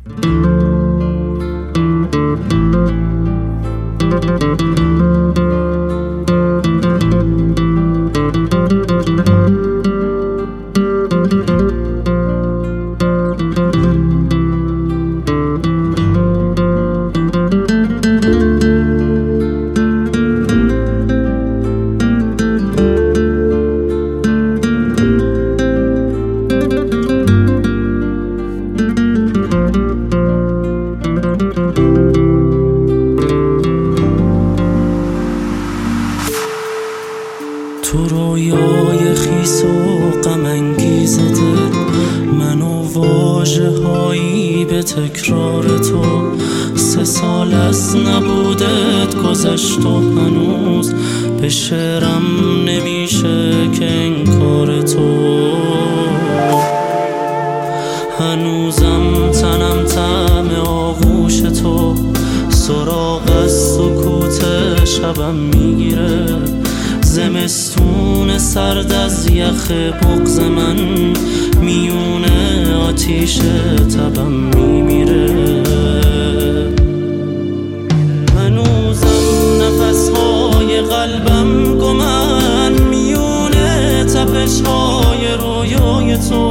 تو رویای خیس و غم انگیز دل، من و واژه هایی به تکرار تو. 3 سال از نبودت گذشت و هنوز به شعرم نمیشه که انکار تو. هنوزم تنم طعم آغوش تو، سراغ از سکوت شبم میگیره. زمستون سرد از یخ بغض من، میونه آتیش تبم میمیره. هنوزم نفسهای قلبم گمن، میونه تپشهای رویای تو.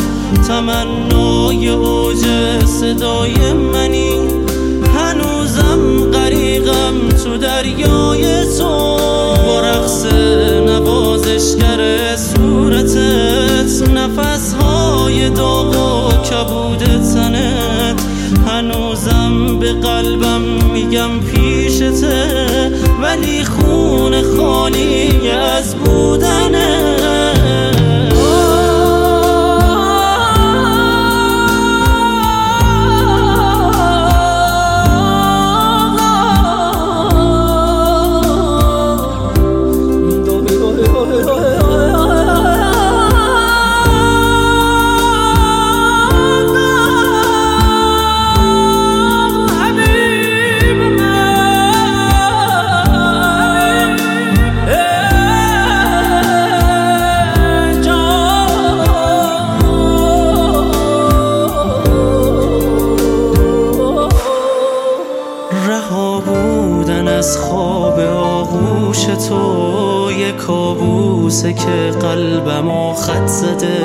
تمنای اوج صدای منی، هنوزم غریقم تو دریای تو. با رقص نوازشگر صورتت، نفسهای داغ و کبود تنت، هنوزم به قلبم میگم پیشته، ولی خون خالی از بودنه. رها بودن از خواب آغوش تو، یه کابوسه که قلبمو خط زده.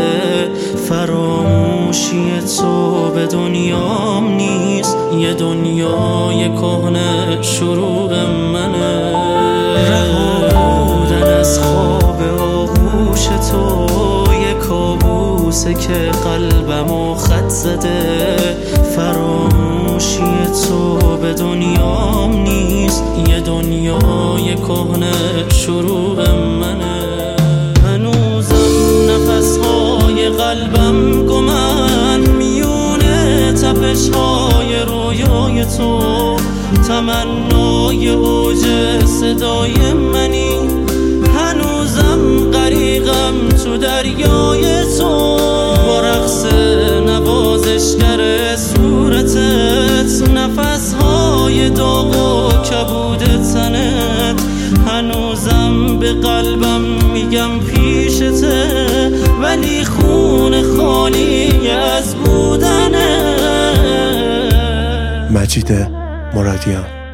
فراموشی تو به دنیام نیست، یه دنیای کهنه شروع منه. رها بودن از خواب آغوش تو، یه کابوسه که قلبمو خط زده. فراموشی تو به دنیام نیست، یه دنیای کهنه شروع منه. هنوزم نفسهای قلبم گمن، میونه تپشهای رویای تو. تمنای اوج صدای منی، هنوزم غریقم تو دریای تو. با رقص نوازشگر صورتت، نفسهای داغ و کبود تنت، هنوزم به قلبم میگم پیشته، ولی خون خالی از بودنه. مجید مرادیان.